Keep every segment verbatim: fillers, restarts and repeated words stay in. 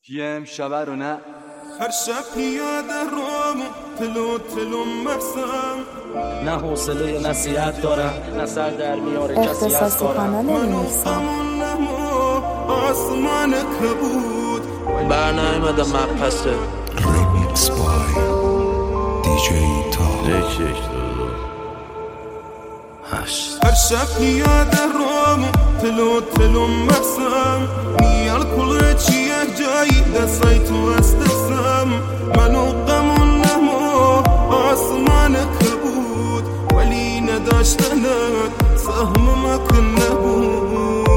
یه امشبه رو نه هر شب پیاده روم تلو تلو مرسم نه حوصله نصیحت دارم نه سر در میاره کسی از کارم منو غمون نمو آسمان کبود بر نایمدم مپسه ریمیکس بای دی جی تا یک یک دو دو هشت هر شب پیاده روم تلو تلو مرسم نیال کل چیه جایی دستای تو استسم منو غمون نمو آسمان کبود ولی نداشتنت سهم مکن نبود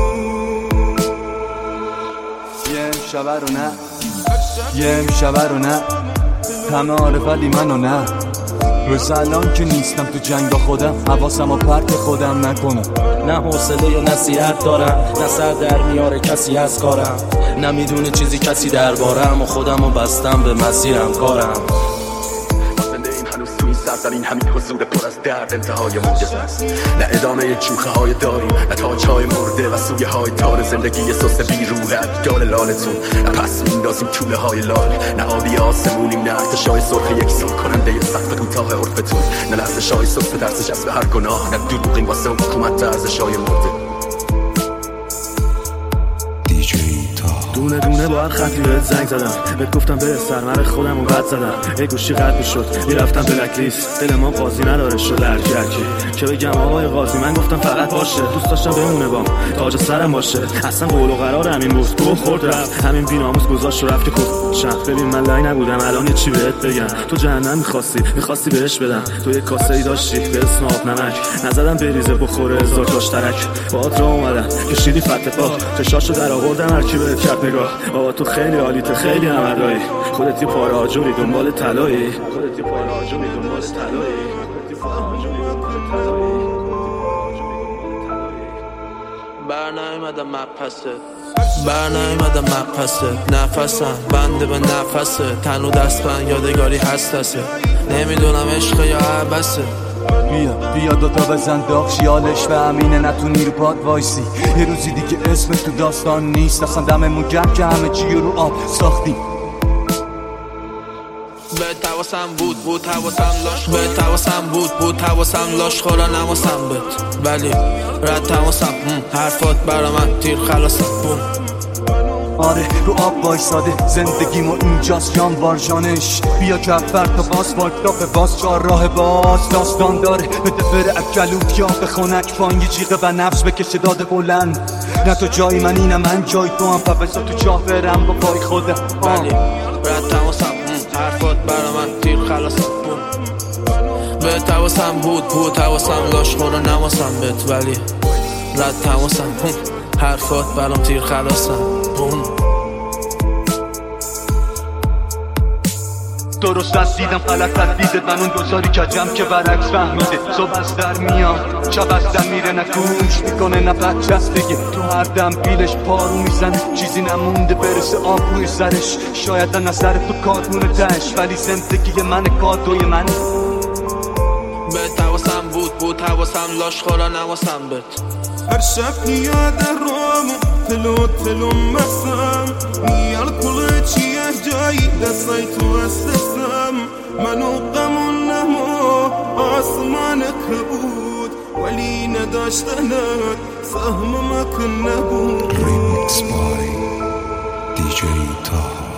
یه امشبه رو نه یه امشبه رو نه همه آره ولی منو نه روز الان که نیستم تو جنگ با خودم حواسم و پرک خودم نکنم نه حوصله نصیحت دارم نه سر در میاره کسی از کارم نمیدونه چیزی کسی دربارم و خودم و بستم به مسیرم کارم این همین حضور پر از درد انتهای موجز است نه ادامه چوخه های داریم نه تاج های مرده و سویه های تار زندگی سست بیروه ادگال لالتون نه پس میندازیم طوله های لال نه آبی آسمونیم نه ارتشای سرخ یکسان کننده سقف کوتاه عرفتون نه لحظه های سست درس جذب هر گناه نه دروغیم واسه حکومت ارزش های مرده دونه دونه با هر خطی بهت زنگ زدم بهت گفتم به سرمر خودم و بد زدم یه گوشی قد میشد میرفتم بلک لیست دل ما قاضی نداره شد هرکی هرکی که بگم آقای قاضی من گفتم فقط باشه دوست داشتم بمونه بام تاج سرم باشه اصلا قول و قرار همین بود گو خورد رفت همین بی‌ناموس گذاشت و رفت که کفت ببین من لای نبودم الان یه چی بهت بگم تو جهنم می‌خواستی می‌خواستی بهش بدم تو یه کاسه ای داشتی به اسم آب نمک نزدم بریزه بخوره هزار تاش ترک باهات راه اومدم کشیدی فتح پا چشاشو در آوردم هر کی بهت کرد نگاه بابا تو خیلی عالیت خیلی عملایی خودت یه پاره آجوری دنبال طلایی خودت یه پاره آجوری دنبال طلایی بر نایمدم مپسه بر نایمدم مپسه نفسم بنده به نفسه تنو دست بند یادگاری هست هسته نمیدونم عشق یا عبسه بیا بیا دوتا بزن داغ خیالش و امینه نتونی رو پاد وایسی یه روزی دیگه اسم تو داستان نیست اصلا دممون گرم که همه چی رو آب ساختیم به تواسم بود بود تواسم لاش به تواسم بود بود تواسم لاش خورا نماسم بد ولی رد تواسم حرفات برا من تیر خلاصم بوم آره رو آب وایساده زندگیمو اینجاست جانوار جانش بیا کفر تا باز واکتاپ باز چار راه باز داستان داره بده بره اکلوت یا به خونک پایین یه جیغه و نفس بکشه داده بلند نه تو جای من اینم من جای تو هم پبسا تو چاه برم با پای خودم ولی رد تواسم حرفات برا من تیر خلاصم بوم به تواسم بود بود تواسم لاش خورا نماسم بد ولی رد تواسم حرفات برام تیر خلاصم بوم درست از دیدم غلط از دیدت من اون دوزاری کجم که برعکس فهمیده صبح از در میام شب از در میره نه گوش میکنه نه بدجستگی تو هر دم بیلش پارو میزنه چیزی نمونده برسه آب روی سرش شاید از نظر تو کارمونه تش ولی زندگی من کادوی من به تواسم بود بود تواسم لاش خورا نماسم بد هر شب پیاده روم تلو تلو مرسم نیال کل چیه جایی دستای تو استسم منو غمون نمو آسمان کبود ولی نداشتنت سهم مکن نبود ریمیکس بای دی جی تا